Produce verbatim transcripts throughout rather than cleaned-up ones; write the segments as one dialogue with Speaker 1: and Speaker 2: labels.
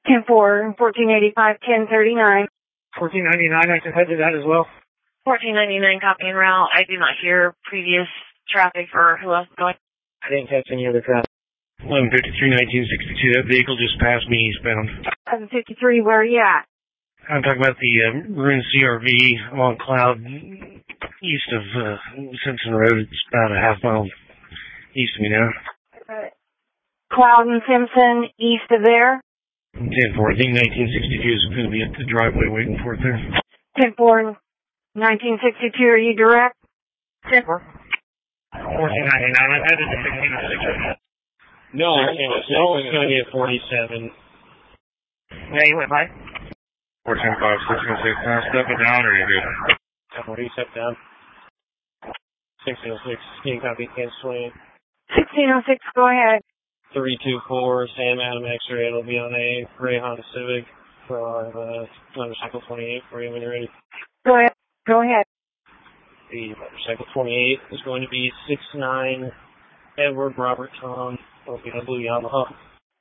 Speaker 1: ten four, fourteen eighty-five, ten thirty-nine.
Speaker 2: fourteen ninety-nine, I can head to that as well.
Speaker 3: fourteen ninety-nine, copy en route. I do not hear previous traffic for who else is going.
Speaker 2: I didn't catch any other traffic. eleven fifty-three, nineteen sixty-two, that vehicle just passed me eastbound.
Speaker 1: eleven fifty-three, where are you at?
Speaker 2: I'm talking about the uh, Maroon C R V along Cloud, east of uh, Simpson Road. It's about a half mile east of me now.
Speaker 1: Uh, Cloud and Simpson, east of there?
Speaker 2: ten four, I think nineteen sixty-two is going to be at the driveway waiting for it there.
Speaker 1: ten four, nineteen sixty-two, are you direct?
Speaker 3: ten four.
Speaker 2: fourteen ninety-nine, I've had it at sixteen oh six.
Speaker 4: No, no, it's going to be at forty-seven.
Speaker 3: Yeah, you went by?
Speaker 2: fourteen five, sixteen oh six, now step it down or you're good?
Speaker 4: What do you step down? sixteen oh six, can you copy, can swing.
Speaker 1: sixteen oh six, go ahead.
Speaker 4: three two four, Sam Adam X-ray, it'll be on a gray Honda Civic for our uh, motorcycle twenty-eight for you when you're ready.
Speaker 1: Go ahead. Go ahead.
Speaker 4: The motorcycle twenty-eight is going to be six nine Edward Robert Tom. It'll be a blue Yamaha.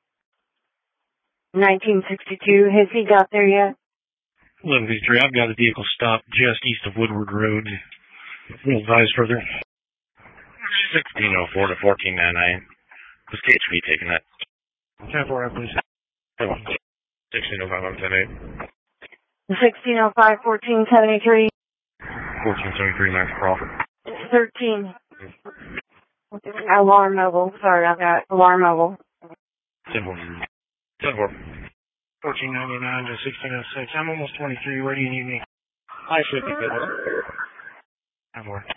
Speaker 1: nineteen sixty-two, has he got there yet?
Speaker 2: eleven fifty-three, I've got a vehicle stopped just east of Woodward Road. We'll advise further.
Speaker 5: sixteen oh four to fourteen ninety-nine. Was K H B taking that?
Speaker 2: ten four, please.
Speaker 5: sixteen oh five, I'm ten eight.
Speaker 1: sixteen oh five, fourteen seventy-three.
Speaker 5: fourteen seventy-three, Max Crawford.
Speaker 1: thirteen. Alarm mobile. Sorry about that. Alarm mobile.
Speaker 5: ten four. ten four.
Speaker 2: fourteen ninety-nine to sixteen oh six. I'm almost twenty-three. Where do you need me?
Speaker 4: I should be good.
Speaker 2: ten four.